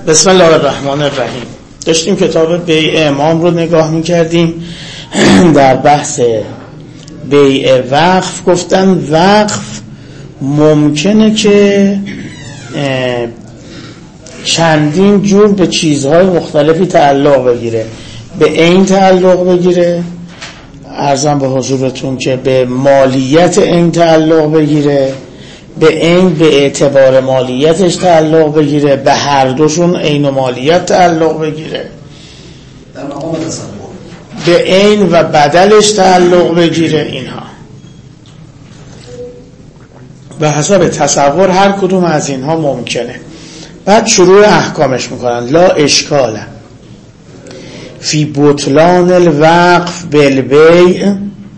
بسم الله الرحمن الرحیم. داشتیم کتاب بیع امام رو نگاه میکردیم. در بحث بیع وقف گفتن وقف ممکنه که چندین جور به چیزهای مختلفی تعلق بگیره. به عین تعلق بگیره، عرضم به حضورتون که به مالیت عین تعلق بگیره، به عین به اعتبار مالیتش تعلق بگیره، به هر دوشون عین و مالیت تعلق بگیره، در مقام تصور به عین و بدلش تعلق بگیره. اینها به حسب تصور هر کدوم از اینها ممکنه. بعد شروع احکامش میکنن. لا اشکال فی بطلان الوقف بالبیع.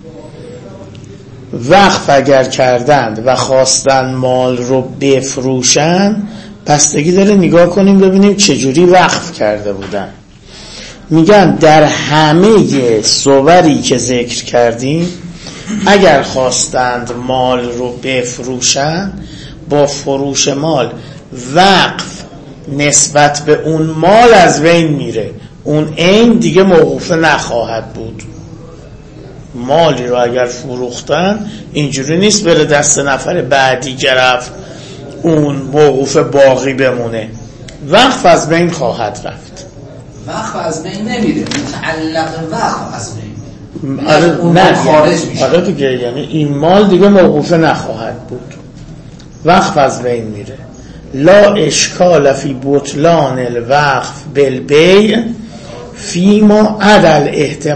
وقف اگر کردند و خواستن مال رو بفروشن، بستگی داره نگاه کنیم ببینیم چجوری وقف کرده بودن. میگن در همه صوری که ذکر کردیم اگر خواستند مال رو بفروشن، با فروش مال وقف نسبت به اون مال از بین میره، اون عین دیگه موقوفه نخواهد بود. مالی رو اگر فروختن اینجوری نیست بره دست نفر بعدی گرفت اون موقوف باقی بمونه، وقف از بین خواهد رفت. وقف از بین نمیره، متعلق وقف از بین میره. اون مال خارج میشه. آره دیگه، یعنی این مال دیگه موقوفه نخواهد بود، وقف از بین میره. لا اشکال فی بطلان الوقف بالبیع فیما عدل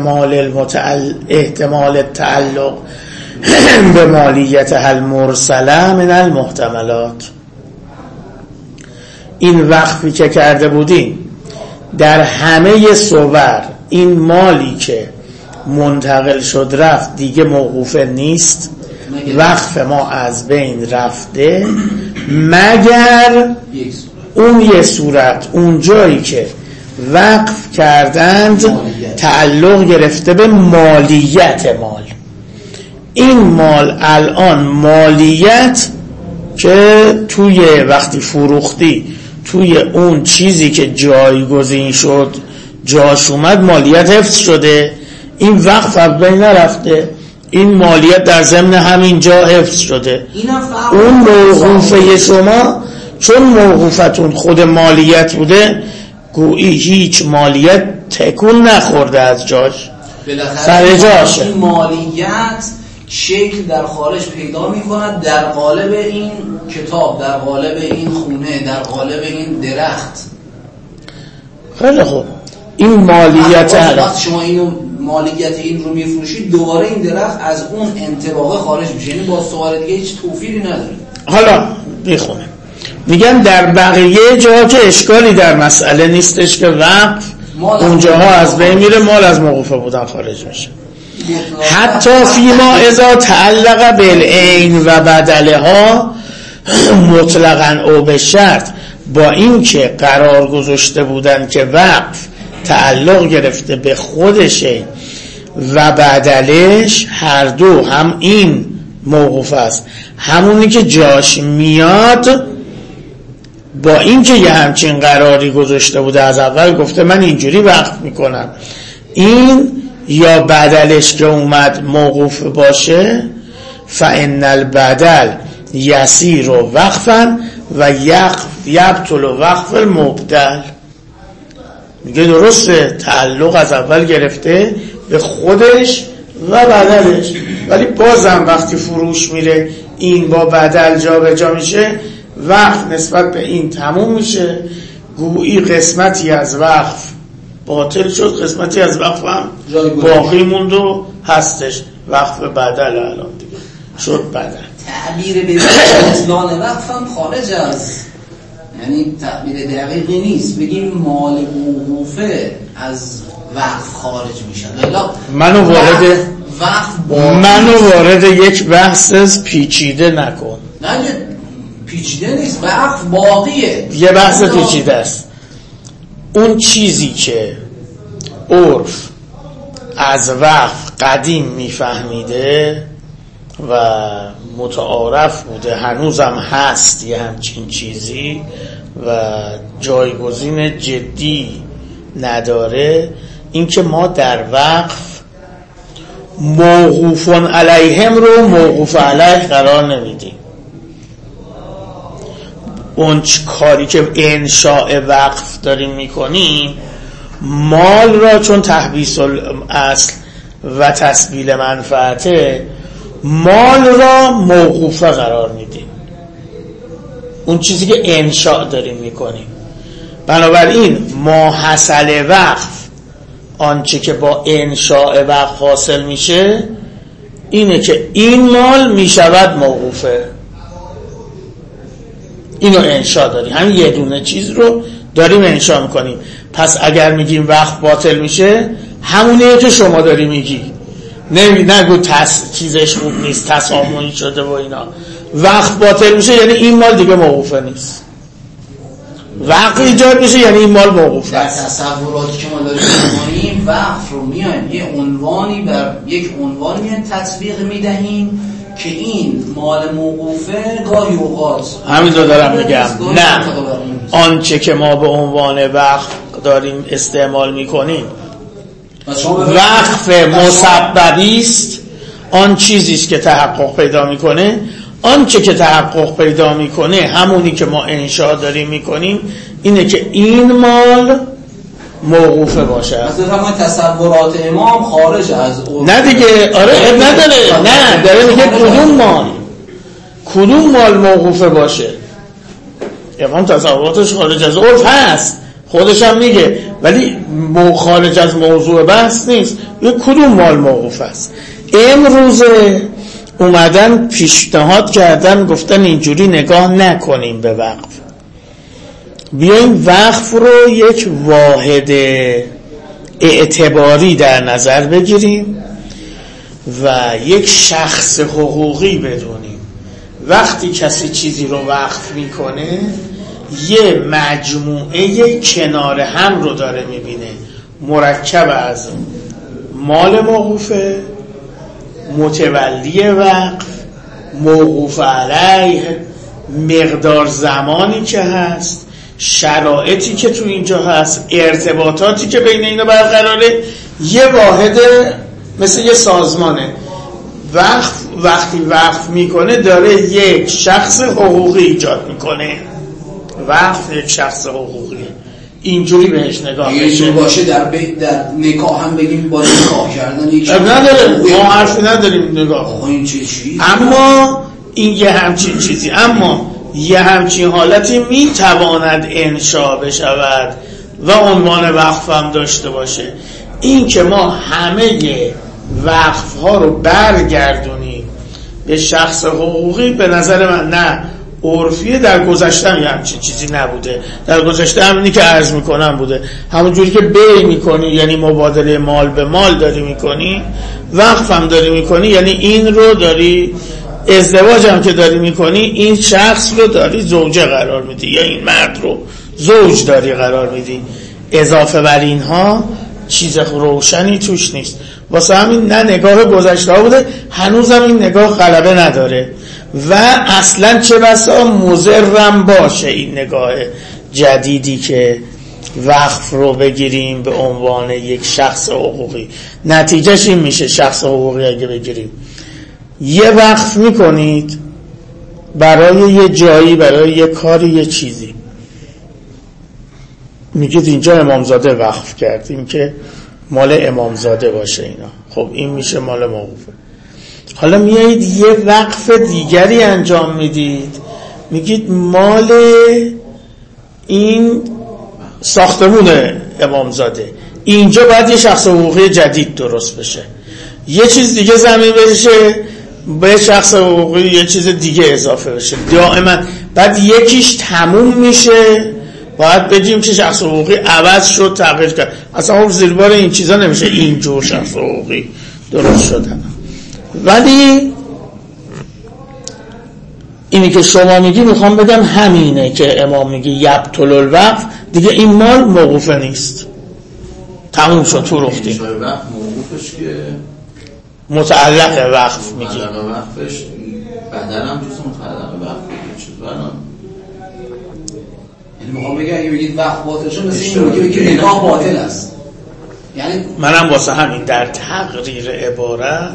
احتمال التعلق به مالیت المرسله من المحتملات. این وقفی که کرده بودیم در همه صور، این مالی که منتقل شد رفت دیگه موقوفه نیست، وقف ما از بین رفته، مگر اون یه صورت، اون جایی که وقف کردند تعلق گرفته به مالیت مال. این مال الان مالیت که توی وقتی فروختی توی اون چیزی که جایگزین شد جاش اومد مالیت حفظ شده، این وقف از بین نرفته، این مالیت در ضمن همین جا حفظ شده. اون موقوفه شما چون موقوفتون خود مالیت بوده، گویی هیچ مالیت تکون نخورده از جاش، سر جاشه. این مالیت شکل در خارج پیدا می‌کند در قالب این کتاب، در قالب این خونه، در قالب این درخت. خیلی خوب، این مالیت وقتی شما اینو مالیت این رو میفروشید، دوباره این درخت از اون انطباق خارج میشه، یعنی با سوال دیگه هیچ توفیری نداره. حالا میخونه میگن در بقیه جاها که اشکالی در مسئله نیستش که وقف اونجاها از بین میره، مال از موقوفه بودن خارج میشه. حتی فیما اذا تعلق بالعین و بدله ها مطلقاً او به شرط، با این که قرار گذاشته بودن که وقف تعلق گرفته به خودشه و بدلش، هر دو هم این موقوف است همونی که جاش میاد، با این که یه همچین قراری گذاشته بوده از اول گفته من اینجوری وقف میکنم، این یا بدلش که اومد موقوف باشه، فإن البدل یسیر وقفا و یبطل وقف المبدل. میگه درسته تعلق از اول گرفته به خودش و بدلش، ولی بازم وقتی فروش میره این با بدل جا به جا میشه، وقف نسبت به این تموم میشه، گویی قسمتی از وقف باطل شد، قسمتی از وقف هم باقی موند و هستش. وقف بدل الان دیگه شد بدل. تعبیر به بطلان وقف هم خارج از، یعنی تعبیر دقیقی نیست بگیم مال موقوفه از وقف خارج میشه. منو وارد یک بحث پیچیده نکن. نه پیچیده نیست، وقف باقیه، یه بحث پیچیده است. اون چیزی که عرف از وقف قدیم میفهمیده و متعارف بوده، هنوزم هست یه همچین چیزی، و جایگزین جدی نداره، اینکه ما در وقف موقوفون علیهم رو موقوف علیه قرار نمیدیم. اون کاری که انشاء وقف داریم میکنیم، مال را چون تحبیس الاصل و تسبیل منفعته، مال را موقوفه قرار میدیم، اون چیزی که انشاء داریم میکنیم. بنابراین ما حاصل وقف، آنچه که با انشاء وقف حاصل میشه اینه که این مال میشود موقوفه. اینو انشاء داریم، همین یه دونه چیز رو داریم انشاء میکنیم. پس اگر میگیم وقف باطل میشه، همونه که شما داری میگی، نگو چیزش خوب نیست، تسامحی شده و اینا. وقف باطل میشه یعنی این مال دیگه موقوفه نیست. وقف ایجاد میشه یعنی این مال موقوفه. در تصوراتی که ما داریم می‌کنیم، وقف رو میایم یک عنوانی میایم تطبیق میدهیم که این مال موقوفه گاهی اوقات همین رو دارم میگم. نه، آنچه که ما به عنوان وقف داریم استعمال میکنیم وقف مسببی است، آن چیزی است که تحقق پیدا میکنه. آنچه که تحقق پیدا میکنه، همونی که ما انشاء داریم میکنیم، اینه که این مال موقوفه باشه. مثلا همون تصورات امام خارج از نه دیگه، آره نداره، نه داره میگه کدوم مال موقوفه باشه. امام تصوراتش خارج از عرف هست، خودش هم میگه، ولی خارج از موضوع بحث نیست. یه کدوم مال موقوف است. امروز اومدن پیشنهاد کردن، گفتن اینجوری نگاه نکنیم به وقف، بیایم وقف رو یک واحد اعتباری در نظر بگیریم و یک شخص حقوقی بدونیم. وقتی کسی چیزی رو وقف میکنه، یه مجموعه کنار هم رو داره میبینه، مرکب از مال موقوفه، متولی وقف، موقوف علیه، مقدار زمانی که هست، شرایطی که تو اینجا هست، ارتباطاتی که بین اینا برقراره. یه واحد مثل یه سازمانه. وقتی وقف میکنه داره یک شخص حقوقی ایجاد میکنه. وقف یک شخص حقوقیه، اینجوری بهش نگاه میشه. باشه در نکاح هم بگیم با نکاح کردن یک نداره، ما حرفی نداریم نگاه. این چه چیزی؟ اما این یه همچین چیزی، اما یه همچین حالتی میتواند انشاء بشود و عنوان وقف هم داشته باشه. این که ما همه وقف ها رو برگردونیم به شخص حقوقی، به نظر من نه عرفیه. در گذشته هم همچین چیزی نبوده. در گذشته همینی که عرض میکنم بوده. همون جوری که بی میکنی یعنی مبادله مال به مال داری میکنی، وقف هم داری میکنی یعنی این رو داری، ازدواج هم که داری میکنی این شخص رو داری زوجه قرار میدی یا این مرد رو زوج داری قرار میدی. اضافه بر اینها چیز روشنی توش نیست. واسه همین نه نگاه گذشته ها بوده، هنوز هم این نگاه غلبه نداره و اصلا چه بسا مضرم باشه این نگاه جدیدی که وقف رو بگیریم به عنوان یک شخص حقوقی. نتیجهش این میشه شخص حقوقی اگه بگیریم، یه وقف میکنید برای یه جایی، برای یه کاری، یه چیزی، میگید اینجا امامزاده وقف کردیم که مال امامزاده باشه اینا، خب این میشه مال موقوفه. حالا میایید یه وقف دیگری انجام میدید، میگید مال این ساختمون امامزاده، اینجا باید یه شخص حقوقی جدید درست بشه، یه چیز دیگه زمین بشه به شخص حقوقی، یه چیز دیگه اضافه بشه. دائما بعد یکیش تموم میشه، باید بگیم که شخص حقوقی عوض شد، تغییر کرد. اصلا خب زیربار این چیزا نمیشه اینجور شخص حقوقی درست شدن. ولی اینی که شما میگی میخوام بگم همینه که امام میگه یبطل الوقف، دیگه این مال موقوفه نیست، تموم شد، تو رفتیم. موقوفش که متعلق وقف میگی، متعلق وقفش بدل هم جز متعلق وقف میگه. چطور الان میخوام بگم اگه بگید وقت باطل شد مثل این که بگید نکاح باطل است. یعنی منم واسه همین در تقریر عبارت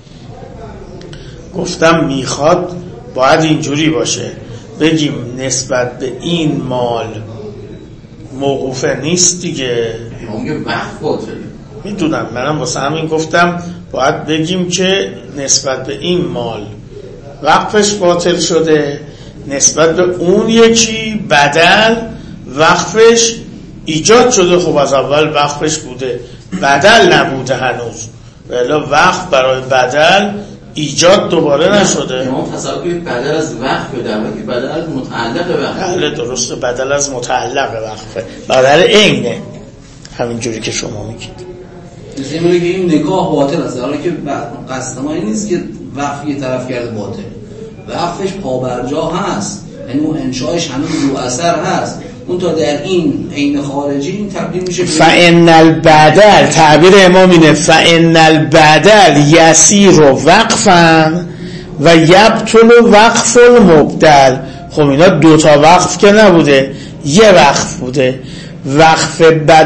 گفتم میخواد باید اینجوری باشه بگیم نسبت به این مال موقوفه نیست دیگه. میگه وقت باطل. میدونم، منم واسه همین گفتم باید بگیم که نسبت به این مال وقفش باطل شده، نسبت به اون یکی بدل وقفش ایجاد شده. خب از اول وقفش بوده، بدل نبوده هنوز، ولی وقف برای بدل ایجاد دوباره نشده. امام تصور کنید بدل از وقف در واقع بدل از متعلق وقف. بله درسته، بدل از متعلق وقفه، بدل عینه، همین جوری که شما میگید. مثل میگه این نکاح باطل است، در حالی که قصد ما این نیست که وقف یه طرف کرده باطل. وقفش پابرجا هست، یعنی اون انشایش هنوز رو اثر هست، اون تا در این عین خارجی این تبدیل میشه. فإن البدل، تعبیر امام اینه، فإن البدل یسیر وقفا و یبطل وقف المبدل. خب اینا دوتا وقف که نبوده، یه وقف بوده. وقف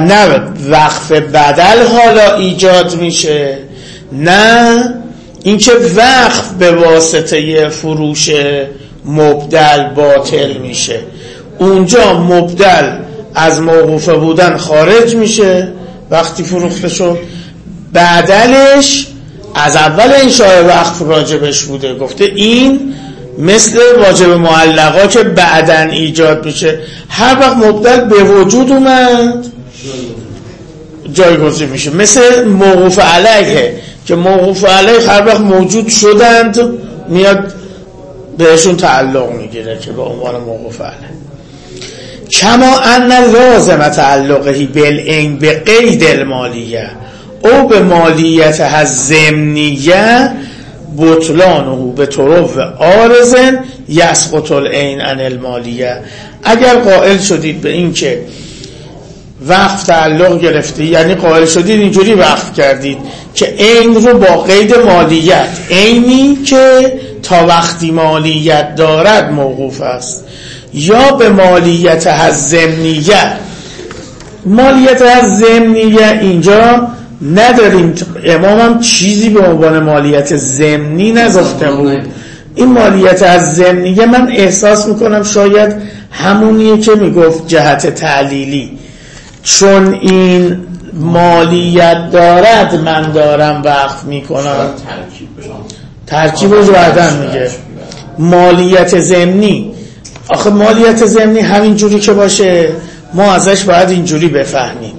بدل حالا ایجاد میشه، نه اینکه وقف به واسطه فروش مبدل باطل میشه. اونجا مبدل از موقوفه بودن خارج میشه وقتی فروخته شد، بدلش از اول انشاء وقف راجبش بوده. گفته این مثل واجب معلقا که بعدن ایجاد میشه، هر وقت مبدل به وجود اومد جایگزین میشه. مثل موقوف علیه که موقوف علیه هر وقت موجود شدند میاد بهشون تعلق میگیره که به عنوان موقوف علیه. کما ان لازم تعلقه بالعین به قید المالیه او به مالیت الضمنیه بطلانه به طرف عارض یسقط العین عن المالیه. اگر قائل شدید به این که وقف تعلق گرفته، یعنی قائل شدید اینجوری وقف کردید که عین رو با قید مالیت، عینی که تا وقتی مالیت دارد موقوف است، یا به مالیت الضمنیه. مالیت الضمنیه اینجا نداریم، امام هم چیزی به عنوان مالیت ضمنی نگفته بود. این مالیت الضمنیه من احساس میکنم شاید همونیه که میگفت جهت تعلیلی، چون این مالیت دارد من دارم وقف میکنم. ترکیبش بعدن میگه مالیت ضمنی. آخه مالیت ضمنی همین جوری که باشه ما ازش باید اینجوری بفهمیم.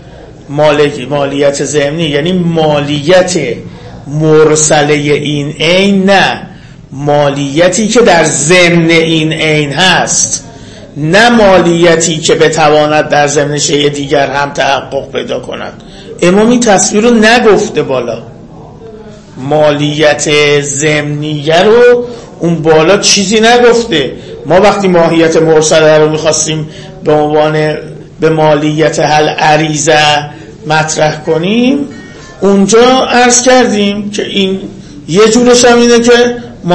مالیت ضمنی یعنی مالیت مرسله این عین، نه مالیتی که در ضمن این عین هست، نه مالیتی که بتواند در ضمن شیء دیگر هم تحقق پیدا کند. امام این تصویر رو نگفته بالا، مالیت ضمنیه رو اون بالا چیزی نگفته. ما وقتی ماهیت مرسله رو میخواستیم به عنوان به مالیت العریضه مطرح کنیم، اونجا عرض کردیم که این یه جورش هم اینه که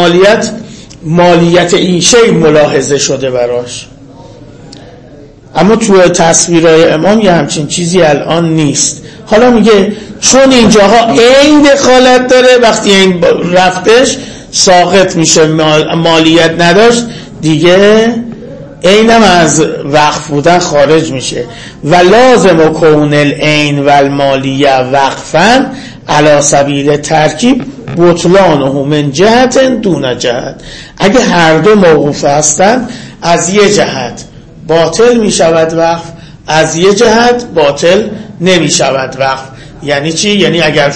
مالیت این شی ملاحظه شده براش، اما تو تصویرهای امام یه همچین چیزی الان نیست. حالا میگه چون اینجاها این دخالت داره، وقتی این رفتش ساقط میشه، مالیت نداشت دیگه، اینم از وقف بودن خارج میشه. و لازم کون العین و المالیه وقفا علی سبیل ترکیب بطلانه من جهت دون جهت. اگه هر دو موقوف هستن از یه جهت باطل میشود وقف، از یه جهت باطل نمیشود وقف. یعنی چی؟ یعنی اگر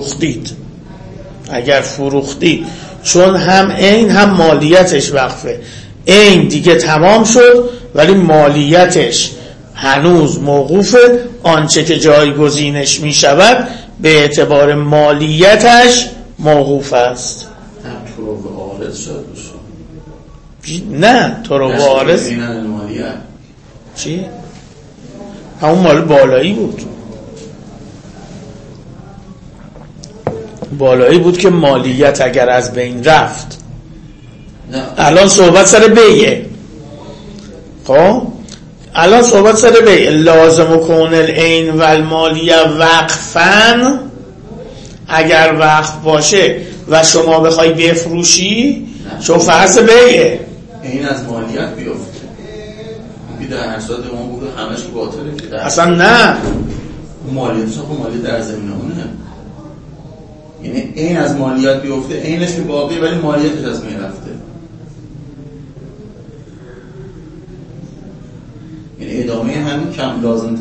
فروختید چون هم عین هم مالیتش وقفه، عین دیگه تمام شد ولی مالیتش هنوز موقوفه، آنچه که جایگزینش می شود به اعتبار مالیتش موقوف است. نه طرف عارض چی؟ همون مال بالایی بود که مالیت اگر از بین رفت، الان صحبت سر بیه. خب الان صحبت سر بیع لازم کون العین و المالیه وقفن، اگر وقف باشه و شما بخوای بفروشی شو فرض بیعه این از مالیت بیفته در هر صورت ما بوده همش باطله اصلا نه مالیت صاحب مالیت در زمینه اونه، یعنی این از مالیت بیفته اینش باقی ولی مالیتش از بین رفته، یعنی ادامه همین کم لازم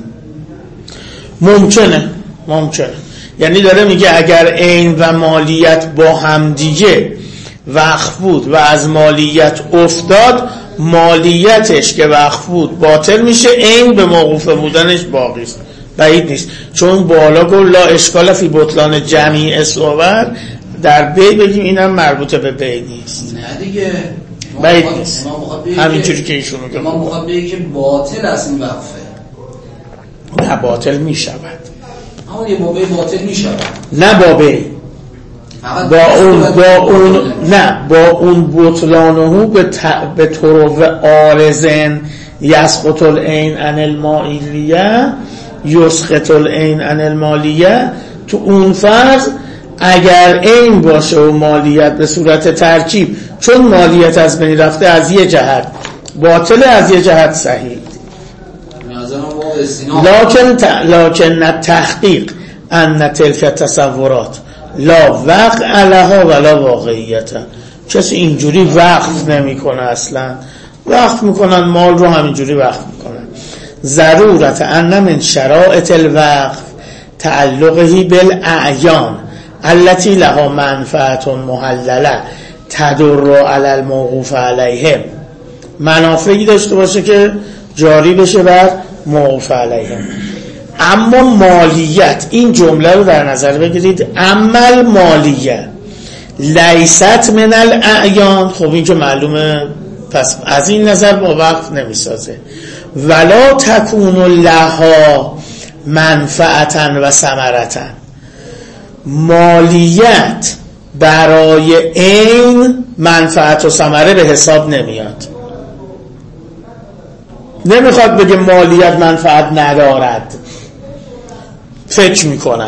ممکنه یعنی داره میگه اگر عین و مالیت با هم دیگه وقف بود و از مالیت افتاد، مالیتش که وقف بود باطل میشه، عین به موقوفه بودنش باقی است. بعید نیست، چون بالا گفت لا اشکال فی بطلان جمیع صور، در بی بگیم اینم مربوط به بی نیست. نه دیگه بعید نیست، همینجوری که ایشون میگه ما میخواد بگه که باطل از این وقفه. نه باطل میشود، اما یه بابه باطل میشود، نه بابه با اون بطلانهو به طرف آرزن یسقط العین عن المالیه یسقط العین عن المالیه. تو اون فرض اگر عین باشه و مالیت به صورت ترکیب، چون مالیت از بین رفته از یه جهت باطله از یه جهت صحیح، لکن تحقیق ان تلک تصورات لا وقع لها ولا واقعیت. کسی اینجوری وقف نمیکنه، اصلا وقف میکنن مال رو همینجوری وقف میکنن. ضرورت ان من شرائط الوقف تعلقه بالاعیان التي لها منفعت محلله تدر علی الموقوف علیهم، منافعی داشته باشه که جاری بشه بر موقوف علیهم. اما مالیت، این جمله رو در نظر بگیرید، عمل مالیه لیست من الاعیان، خب این که معلومه، پس از این نظر با وقف نمیسازه. ولا تکون لها منفعتا و ثمرتا، مالیت برای عین منفعت و ثمره به حساب نمیاد. نمیخواد بگه مالیت منفعت ندارد، فکر میکنم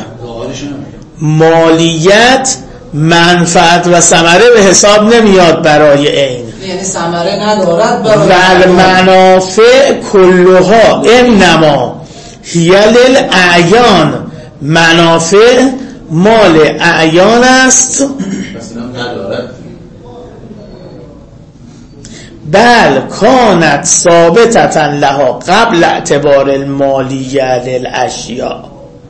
مالیت منفعت و ثمره به حساب نمیاد برای عین، یعنی ثمره ندارد برای ول منافع کلها انما هی للاعیان، منافع مال اعیان است، بل کانت ثابتتا لها قبل اعتبار المالیه للاشیاء،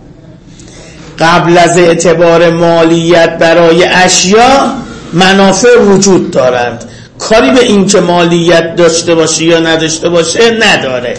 قبل از اعتبار مالیت برای اشیاء منافع وجود دارند، کاری به این که مالیت داشته باشه یا نداشته باشه نداره.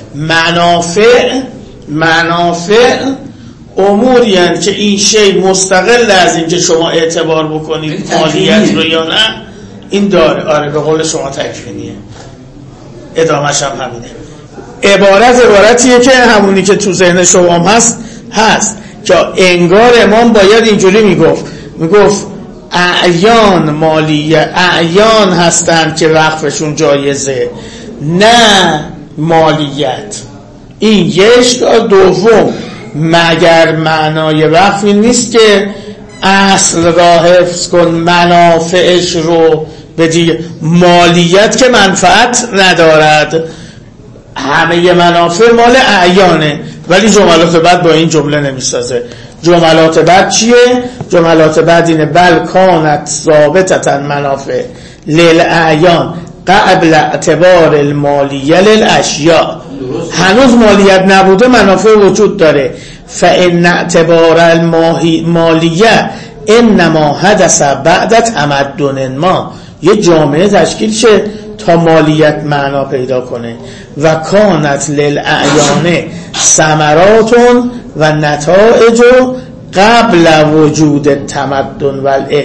منافع اموری هستند که این شی مستقل از این که شما اعتبار بکنید مالیت رو یا نه، این داره. آره به قول شما تکوینیه، ادامهش هم همینه. عبارتیه که همونی که تو ذهن شما هست که انگار امام باید اینجوری میگفت اعیان مالیه، اعیان هستند که وقفشون جایزه، نه مالیت. این یک. دوم، مگر معنای وقف این نیست که اصل را حفظ کن منافعش رو بدی؟ مالیت که منفعت ندارد، همه منافع مال اعیانه، ولی جملات بعد با این جمله نمیسازه. جملات بعد چیه؟ جملات بعد اینه بل کانت ثابتتا منافع للاعیان قبل اعتبار المالیه للاشیاء، هنوز مالیت نبوده منافع وجود داره. فان اعتبار المالیه انما حدث بعد تمدن ما، یه جامعه تشکیل شه تا مالیت معنا پیدا کنه. و کانت للاعیان ثمرات و نتائج قبل وجود تمدن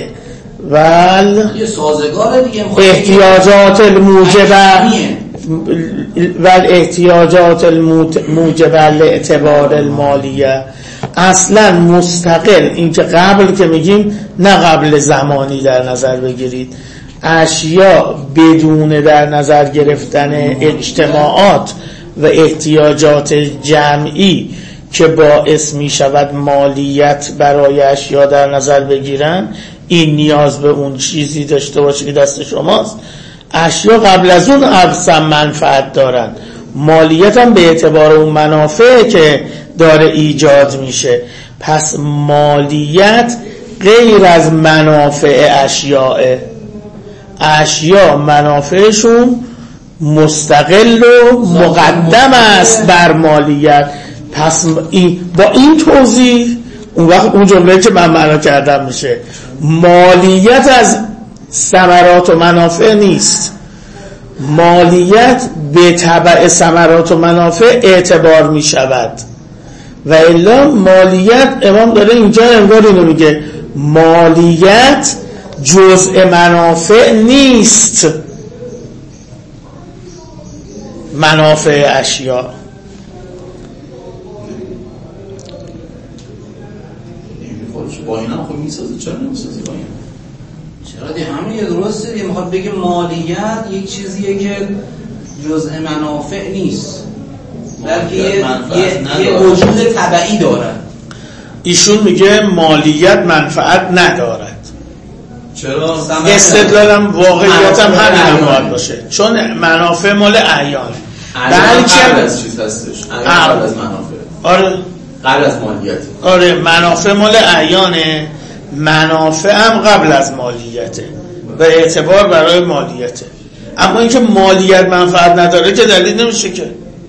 احتیاجات الموجبه لاعتبار المالیه. اصلا مستقل، این که قبل که میگیم نه قبل زمانی در نظر بگیرید، اشیاء بدون در نظر گرفتن اجتماعات و احتیاجات جمعی که باعث می شود مالیت برای اشیا در نظر بگیرن، این نیاز به اون چیزی داشته باشه که دست شماست. اشیا قبل از اون اصلا منفعت دارن، مالیت هم به اعتبار اون منافع که داره ایجاد میشه. پس مالیت غیر از منافع اشیا منافعشون مستقل و مقدم است بر مالیت. پس با این توضیح اون وقت اون جمله که من معنا کردم میشه مالیت از ثمرات و منافع نیست، مالیت به تبع ثمرات و منافع اعتبار می شود. و الا مالیت امام داره اینجا انگار اینو میگه مالیت جزء منافع نیست، منافع اشیا. با این هم خب میسازه، چرا نمیسازه با این؟ چرا دیگه همین یه درسته دیگه. میخواد بگه مالیت یک چیزیه که جزء منافع نیست، بلکه یه وجود تبعی داره. ایشون میگه مالیت منفعت ندارد. چرا؟ استدلالم واقعیتم همین باید باشه، چون منافع مال اعیانه. بلکه قبل از چیز هستش، قبل از منافع. آره قبل از مالیت. آره منافع مال اعیانه، منافع هم قبل از مالیته و اعتبار برای مالیته. اما اینکه مالیت منفعت نداره که دلیل نمیشه که.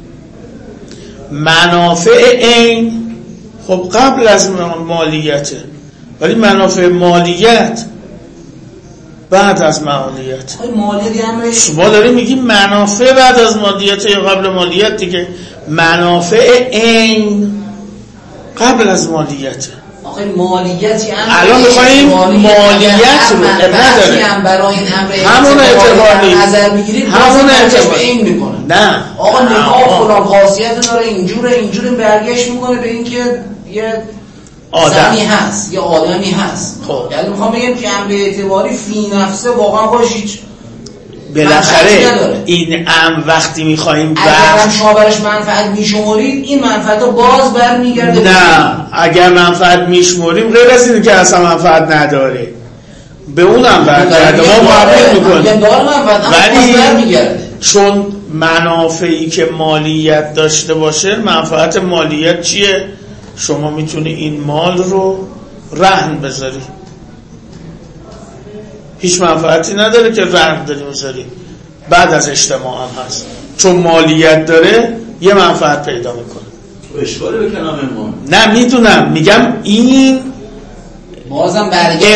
منافع عین خب قبل از مالیته، ولی منافع مالیت بعد از مالیت. شما داریم میگیم منافع بعد از مالیت یا قبل مالیت دیگه. منافع عین قبل از مالیت. آخه مالیتی الان میخواییم مالیت رو نداره برای این امر همون اعتباری نظر میگیرید، همون اعتباری این میکنه. نه آقا نگاه فلان خاصیت داره، اینجوری برگشت میکنه به این که یه زنی هست، یه آدمی هست. خب یعنی میخوام بگم که امر اعتباری فی نفسه واقعا باشید بالاخره این وقتی میخواییم اگر شما برش منفعت میشمارید، این منفعت رو باز برمیگرده. نه اگر منفعت میشماریم غیر از اینه که اصلا منفعت نداره به اونم برگرده، ما قبول میکنیم، ولی چون منافعی که مالیت داشته باشه، منفعت مالیت چیه؟ شما میتونی این مال رو رهن بذاری، هیچ منفعتی نداره که رهن داری بذاری، بعد از اجتماع هم هست، چون مالیت داره یه منفعت پیدا میکنه. اشکالی به کلام امام نه میدونم، میگم این بازم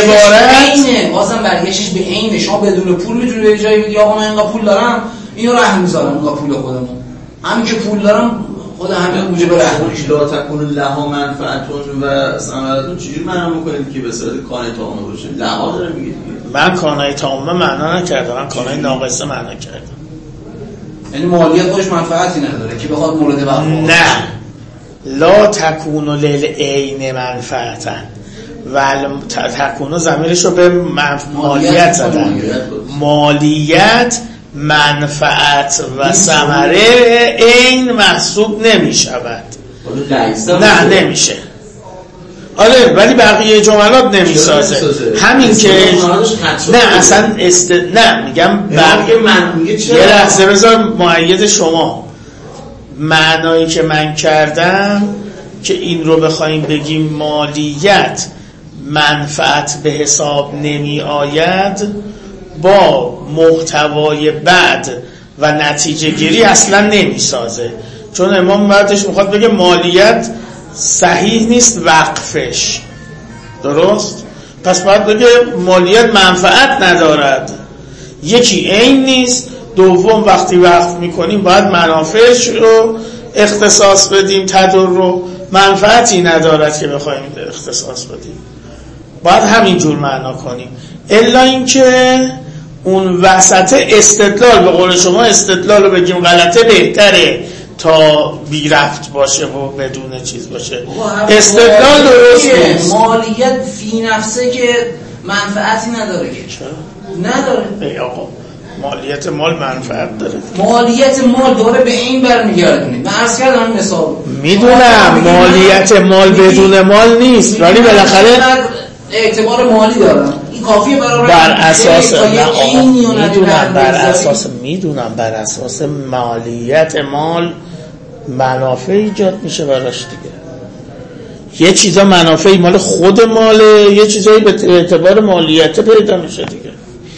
برگشتش به عینه. شما بدون پول میتونی به جایی بگی آقا من اینقدر پول دارم، اینو رهن میذارم، اینقدر پول خودمون، همین که پول دارم خود همین موجب رهنش. لا تکون لها منفعتون و ثمرتون چجوری معنا میکنید که به صورت کانه تامه باشه؟ لها داره میگه دیگه. من کانه تامه معنا نکردم، من کانه ناقصه معنا کردم. یعنی مالیت باش منفعتی نداره که بخواد مورد وقوع. نه لا تکون للعین منفعتا و تکون ضمیرش رو به مالیت زدن. مالیت منفعت و ثمره عین محسوب نمی شود. نه نمیشه. آره ولی بقیه جملات نمیسازه. همین که نه اصلا نه میگم بقیه یه لحظه بذار مؤید شما. معنایی که من کردم که این رو بخوایم بگیم مالیت منفعت به حساب نمی آید، با محتوای بد و نتیجه گیری اصلا نمی سازه. چون امام بعدش میخواد بگه مالیت صحیح نیست وقفش، درست؟ پس باید بگه مالیت منفعت ندارد، یکی عین نیست، دوم وقتی وقف میکنیم باید منافعش رو اختصاص بدیم، تدر رو منفعتی ندارد که بخوایم اختصاص بدیم، باید همین جور معنا کنیم. الا اینکه اون وسط استدلال، به قول شما استدلال رو بگیم غلطه بهتره تا بی رفت باشه و بدون چیز باشه. استدلال درست نیست. مالیت فی نفسه که منفعتی نداره که نداره. ای آقا مالیت مال منفعت داره. مالیت مال دوره به این برمیگردونید. من عرض کردم مثال میدونم مالیت مال بدون مال نیست، ولی بالاخره اعتبار مالی دارم. این کافیه برای بر اساس میدونم بر اساس مالیت مال منافع ایجاد میشه براش دیگه. یه چیزا منافعی مال خود ماله، یه چیزایی به اعتبار مالیت پیدا میشه دیگه.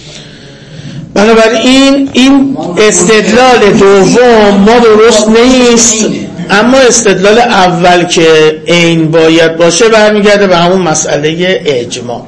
بنابراین این استدلال دوم ما درست نیست، اما استدلال اول که عین باید باشه برمیگرده به همون مسئله اجماع.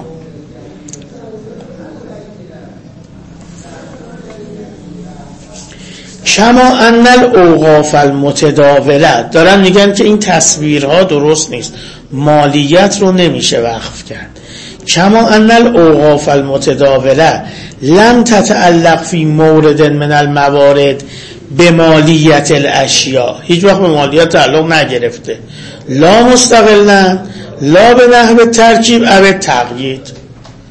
کما ان الاوقاف المتداوله، دارن میگن که این تصویرها درست نیست، مالیت رو نمیشه وقف کرد. کما ان الاوقاف المتداوله لم تتعلق فی مورد من الموارد به مالیت الاشیاء، هیچ وقت به مالیت تعلق نگرفته، لا مستقلا لا به نحو ترکیب او تقیید.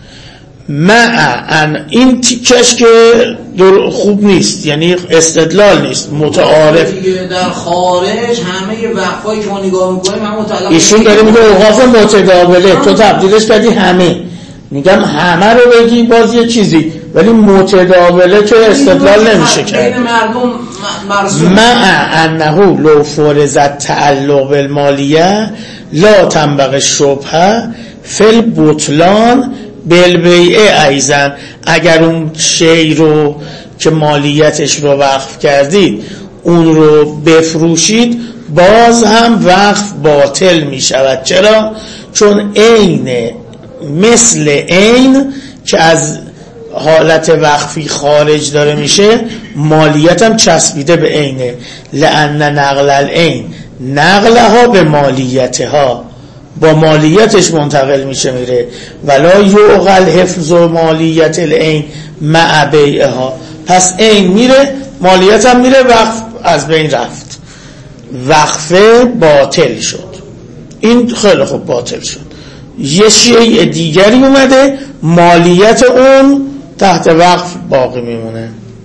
این تیکش که خوب نیست، یعنی استدلال نیست، متعارف. در خارج همه وقفایی که ما نگاه میکنیم هم متعلق، ایشون داره میگه اوقاف متداوله، تو تبدیلش کردی همه. میگم همه رو بگی باز یه چیزی، ولی متداوله که استدلال نمیشه کرد. بین مردم مرسوم انه لو فرضت تعلق بالمالیه لا تنبغ الشبهه فی البطلان بالبیع ایضا. اگر اون شی رو که مالیتش رو وقف کردید اون رو بفروشید باز هم وقف باطل می شود. چرا؟ چون عین مثل عین که از حالت وقفی خارج داره میشه، مالیت هم چسبیده به عینه. لأن نقل العین نقلها به مالیتها، با مالیتش منتقل میشه میره. ولا یعقل حفظ مالیت العین مع بیعها، پس عین میره مالیت هم میره، وقف از بین رفت، وقفه باطل شد. این خیلی خوب باطل شد. یه شیء دیگری اومده، مالیت اون تحت وقف باقی میمونه.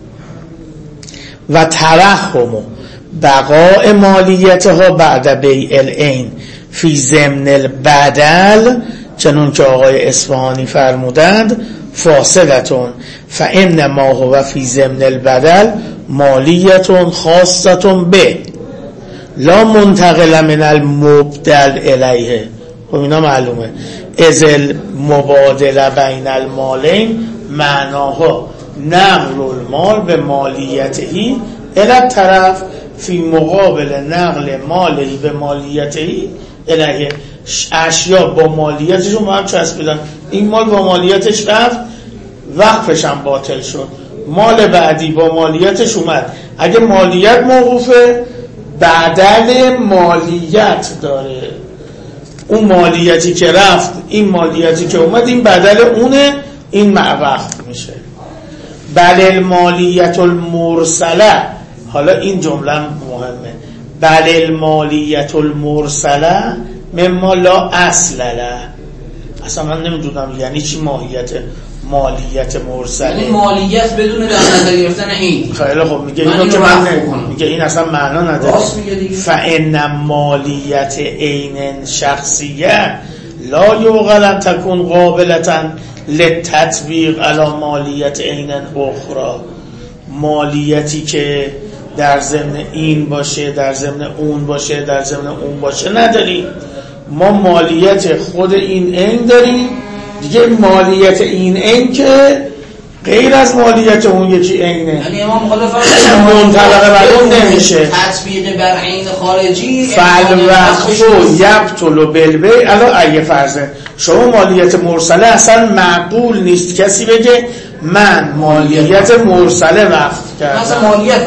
و ترحم بقاء مالیتها بعد بیع العین فی ضمن البدل، چنون که آقای اصفهانی فرمودند، فاسدتون فان ما هو فی ضمن البدل مالیتون خاصتون به لا منتقل من المبدل الیه. خب اینا معلومه. از المبادله بین المالین معناها نقل المال به مالیتهی الی طرف فی مقابل نقل مالی به مالیتهی الیه. اشیا با مالیتشون با هم چسبیدن، این مال با مالیتش رفت، وقفش هم باطل شد. مال بعدی با مالیتش اومد، اگه مالیت موقوفه بدل مالیت داره، اون مالیتی که رفت این مالیتی که اومد این بدل اونه، این وقف میشه. بل المالیت المرسله، حالا این جمله مهمه، بل المالیت المرسله مما لا اصل له. اصلا من نمیدونم یعنی چی مالیت مرسله، یعنی مالیت بدون در نظر گرفتن این. خیلی خب میگه اینو که من میگه این اصلا معنا نداره. فان مالیت عین شخصیه لا یعقل ان تكون قابلة للتطبیق علی مالیت عین اخرى. مالیتی که در ضمن این باشه، در ضمن اون باشه، در ضمن اون باشه نداریم. ما مالیت خود این عین داریم دیگه، مالیت این عین که غیر از مالیت اون یکی عینه، یعنی امام مخالف منطبق بر اون نمیشه. تطبیق بر عین خارجی فالوقف یبطل بالبیع الا ای فرضه. شما مالیت مرسله اصلا معقول نیست کسی بگه من مالیت مرسله وقف کردم، مثلا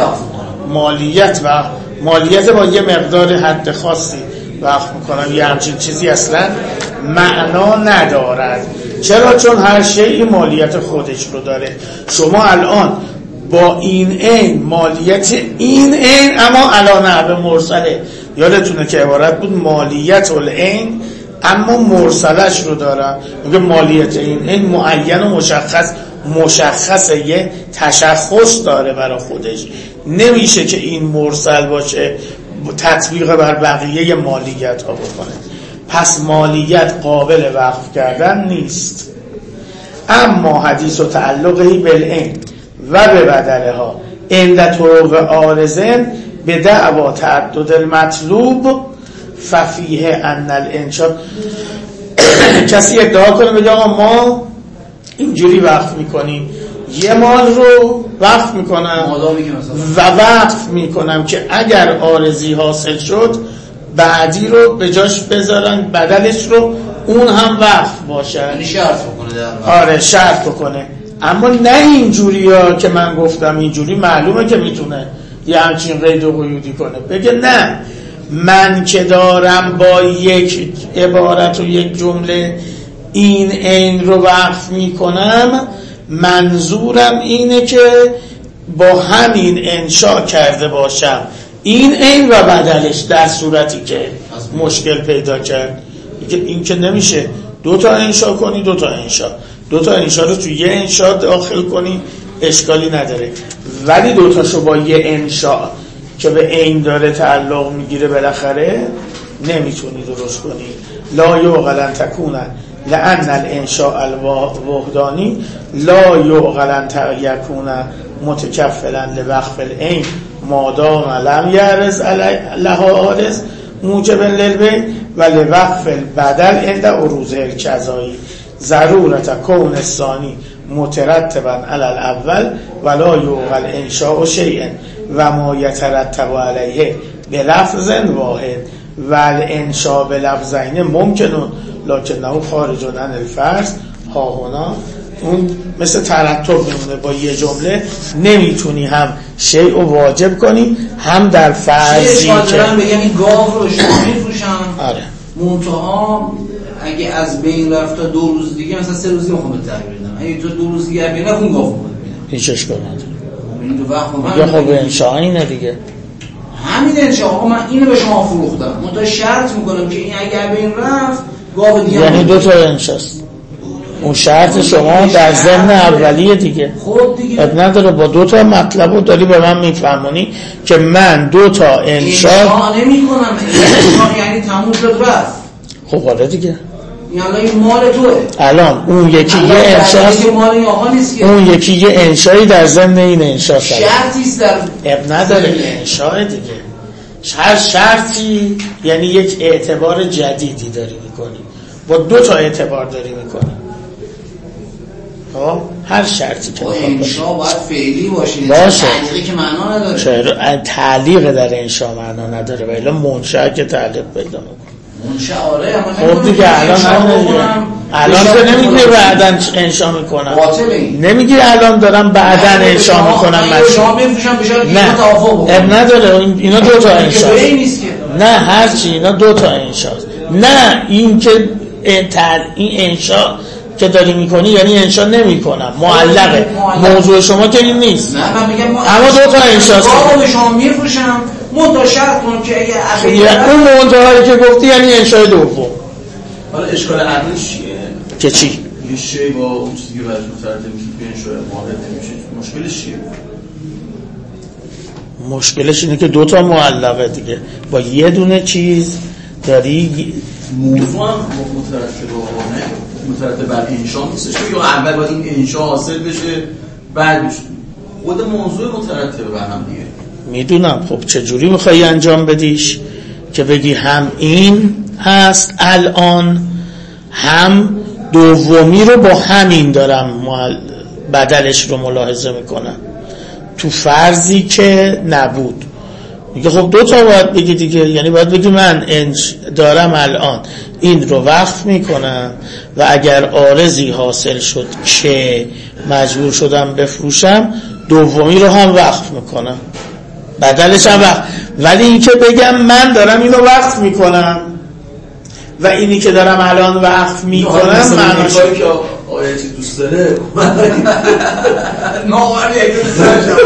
مالیت با یه مقدار حد خاصی وقف میکنم، یه همچین چیزی اصلا معنا ندارد. چرا؟ چون هر شیء مالیت خودش رو داره. شما الان با این عین مالیت این عین اما علا نحو مرسله، یادتونه که عبارت بود مالیت العین اما مرسلش رو دارم. میگه مالیت این عین معین و مشخص مشخصه، یه تشخص داره برای خودش، نمیشه که این مرسل باشه تطبیق بر بقیه مالیت ها بکنه. پس مالیت قابل وقف کردن نیست. اما حدیث و تعلقی بالعین و به بدلها عند طرق عارضن به دعوا تعدد المطلوب ففیه ان الانشاء. کسی ادعا کنه بگه آقا ما اینجوری وقف میکنیم، یه مال رو وقف میکنم و وقف میکنم که اگر عارضی حاصل شد بعدی رو به جاش بذارن، بدلش رو اون هم وقف باشه، یعنی شرط بکنه. آره شرط بکنه. اما نه اینجوری ها که من گفتم، اینجوری معلومه که میتونه یه همچین قید و قیودی کنه، بگه نه من که دارم با یک عبارت و یک جمله این عین رو وقف میکنم، منظورم اینه که با همین انشاء کرده باشم این عین و بدلش در صورتی که مشکل پیدا کرد. این که نمیشه دو تا انشاء کنی، دو تا انشاء رو توی یه انشاء داخل کنی اشکالی نداره، ولی دو تاشو با یه انشاء که به عین داره تعلق میگیره بالاخره نمیتونی درست کنی. لا یعقل تکونه لأن الانشاء الوحدانی لا یعقل یکون متکفلا لوقف العین مادام لم یعرض لها عارض موجب للبیع و لوقف البدل عند عروض القضایی ضرورت کون الثانی مترتبا علی الاول ولا یعقل انشاء شیء و ما یترتب علیه بلفظ واحد و الانشاء بلفظین ممکنون لکنه خارج عن الفرض. ها هنا اون مثل ترتب میمونه، با یه جمله نمیتونی هم شیء رو واجب کنی هم در فرضی که بگم این گاو رو شما میفروشم. آره منتها اگه از بین رفت تا 2 روز دیگه، مثلا 3 روز دیگه میخوام تغییر بدم، اگه تو 2 روز دیگه ببینم اون گاو میدم هیچ اشکالی نداره. این دو وقت یا خب انشاء اینه دیگه، همین انشاء. آقا من اینو به شما فروختم، منتها شرط میکنم که این اگر بین رفت گاو دیگه، یعنی 2 تا انشاست. اون شرط شما در ضمن اولیه دیگه. خب دیگه اب نداره با 2 تا مطلبو داری به من میفهمونی که من 2 تا انشاء نمی‌کنم. انشاء یعنی تموم شد رفت. خب حالا دیگه یعنی این مال توئه. الان اون یکی یه انشاست، اون یکی یه انشایی در ضمن این انشاء شرطیست در اب نداره انشاء دیگه. هر شرطی یعنی یک اعتبار جدیدی داری میکنی، با 2 تا اعتبار داری میکنی. هر شرطی که انشاء باید فعلی باشه، تعلیقی که معنا نداره. چرا تعلیق در انشاء معنا نداره؟ ولی منشأ که تعلیق پیدا میکنه. منشأ آره، اما خب دیگه الان که نمیگی بعدن انشاء میکنم، نمیگی الان دارم بعدن انشاء میکنم، نه اب نداره. اینا 2 تا انشاء، نه هرچی اینا 2 تا انشاء، نه این که این انشاء که داری میکنی یعنی انشاء نمی کنم، معلقه. موضوع شما که این نیست. نه من میگم اما 2 تا انشاء رو به شما میفروشم، منتها شرط کنم که اگه اون منتهایی که گفتی یعنی انشاء دوم. حالا اشکال عقلش چیه؟ که چی؟ یه شی با اون چیزی که برش مترتب میشه به انشاء واحد نمیشه، مشکلش چیه؟ مشکلش اینه که 2 تا معلقه دیگه، با یه دونه چیز داری موضوع هم مترتب بر انشاء نیستش یا اول باید این انشاء حاصل بشه بعد خود موضوع مترتب بر هم دیگه. میدونم. خب چجوری میخوایی انجام بدیش که بگی هم این هست الان، هم دومی رو با همین دارم بدلش رو ملاحظه میکنم تو فرضی که نبود. میگه خب 2 تا باید بگی دیگه، یعنی باید بگی من دارم الان این رو وقف میکنم و اگر عارضی حاصل شد که مجبور شدم بفروشم دومی رو هم وقف میکنم، بدلش هم وقف. ولی این که بگم من دارم اینو وقف میکنم و اینی که دارم الان وقف میکنم معناش که آیا چی دوست داره ناوری اگه دوست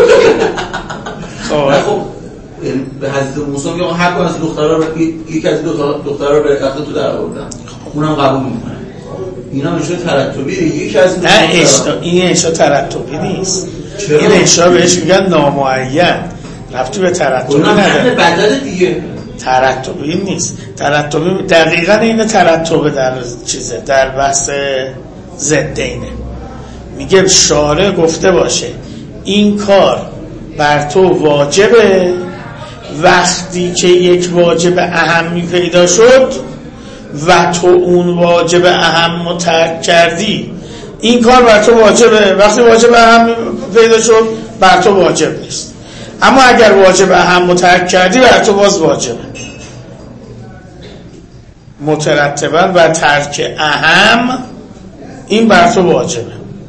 داره خب به حضرت موسی میگه هر کدوم از دخترها رو یکی از 2 تا دخترها رو برکت تو در آوردن، اونم قبول میکنه. اینا میشه ترتبی یکی از این انشا ترتبی نیست. این انشا بهش میگن نامعین، ربطی به ترتبی نداره. بدل دیگه ترتبی نیست. ترتبی دقیقاً این ترتبه در چیزه، در بحث ضدینه. میگه شارع گفته باشه این کار بر تو واجبه وقتی که یک واجب اهمی پیدا شد و تو اون واجب اهم رو ترک کردی. این کار بر تو واجبه، وقتی واجب اهم پیدا شد بر تو واجب نیست. اما اگر واجب اهم رو ترک کردی بر تو باز واجبه. مترتباً بر ترک اهم این بر تو واجبه.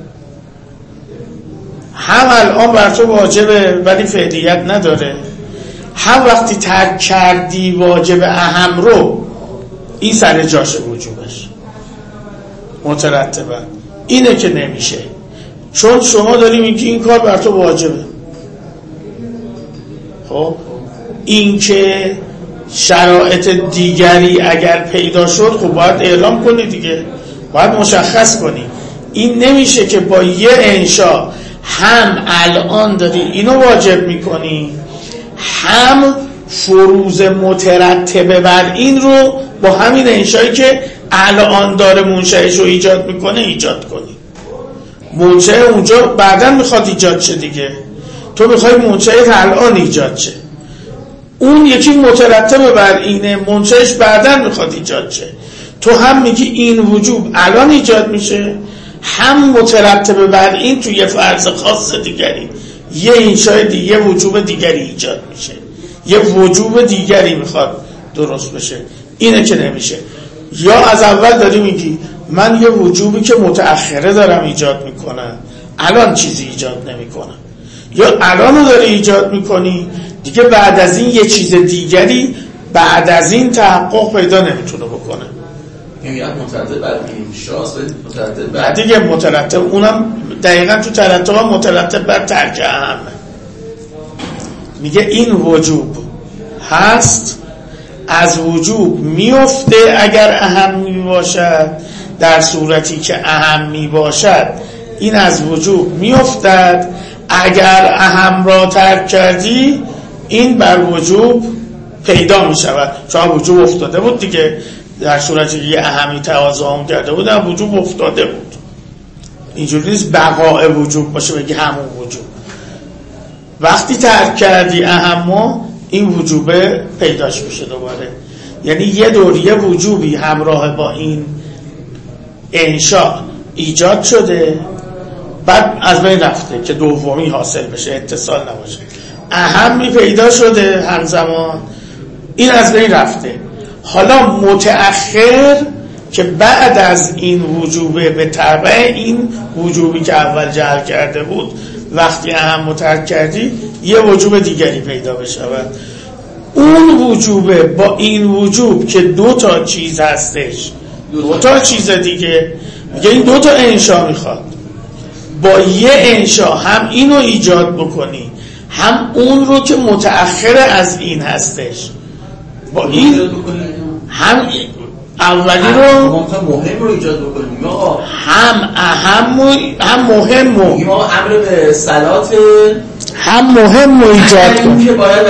هم الان بر تو واجبه ولی فعلیت نداره، هم وقتی ترک کردی واجب اهم رو این سر جاش وجوبش. مترتباً اینه که نمیشه، چون شما داری میگی این کار بر تو واجبه. خب این که شرایط دیگری اگر پیدا شد خب باید اعلام کنی دیگه، باید مشخص کنی. این نمیشه که با یه انشا هم الان داری اینو واجب میکنی، هم فروض مترتبه بر این رو با همین انشایی که الان داره منشأش رو ایجاد میکنه ایجاد کنی. منشأ اونجا بعداً میخواد ایجاد شه دیگه، تو میخوای منشأت الان ایجاد شه. اون یکی مترتبه بر اینه، منشأش بعداً میخواد ایجاد شه. تو هم میگی این وجوب الان ایجاد میشه، هم مترتبه بر این توی یه فرض خاص دیگری یه انشای دیگه یه وجوب دیگری ایجاد میشه، یه وجوب دیگری میخواد درست بشه. اینه که نمیشه. یا از اول داری میگی من یه وجوبی که متأخره دارم ایجاد میکنم الان چیزی ایجاد نمیکنم، یا الانو داری ایجاد میکنی دیگه بعد از این یه چیز دیگری بعد از این تحقق پیدا نمیتونه بکنه. یعنی مترتب بر انشاست مترتب بر دیگه مترتب، اونم دقیقاً تو ترتب مترتب بر ترک اهم. میگه این وجوب هست، از وجوب میفته اگر اهم میباشد، در صورتی که اهم میباشد این از وجوب میفتد. اگر اهم را ترک کردی این بر وجوب پیدا میشود، چون وجوب افتاده بود دیگه، در صورتی که یه اهمی تقاضا کرده بود در وجوب افتاده بود. اینجوری نیست بقاء وجوب باشه بگی همون وجوب. وقتی ترک کردی اهمو این وجوبه پیداش میشه دوباره. یعنی یه دوریه وجوبی همراه با این انشاء ایجاد شده بعد از بین رفته که دومی حاصل بشه، اتصال نباشه. اهمی پیدا شده همزمان، این از بین رفته. حالا متأخر که بعد از این وجوبه به تبع این وجوبی که اول جعل کرده بود وقتی اهم مترک کردی یه وجوب دیگری پیدا بشه. اون وجوبه با این وجوب که دو تا چیز هستش، دو تا چیز دیگه، میگه این دو تا انشا میخواد. با یه انشا هم اینو ایجاد بکنی هم اون رو که متأخر از این هستش. با این هم اولی رو مهم رو ایجاد بکنیم، هم اهم هم مهم رو امر به صلات هم مهم رو ایجاد کنیم،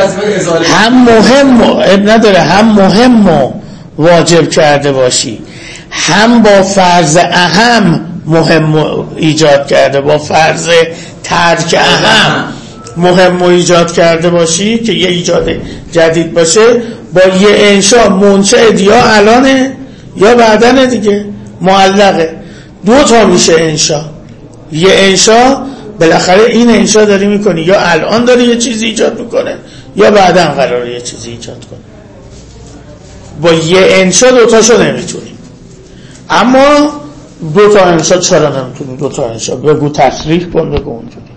هم مهم رو نداره، هم مهم رو واجب کرده باشی، هم با فرض اهم مهم رو ایجاد کرده، با فرض ترک اهم مهم رو ایجاد کرده باشی که یه ایجاد جدید باشه. با یه انشا منشأ یا الانه یا بعدنه دیگه، معلقه. دو تا میشه انشا. یه انشا بالاخره این انشا داری میکنی یا الان داری یه چیزی ایجاد میکنه یا بعدن قراره یه چیزی ایجاد کنه. با یه انشا دوتاشو نمیتونی. اما دو تا انشا چرا نمیتونی؟ دو تا انشا بگو، تصریح کن، بگو اونجوری.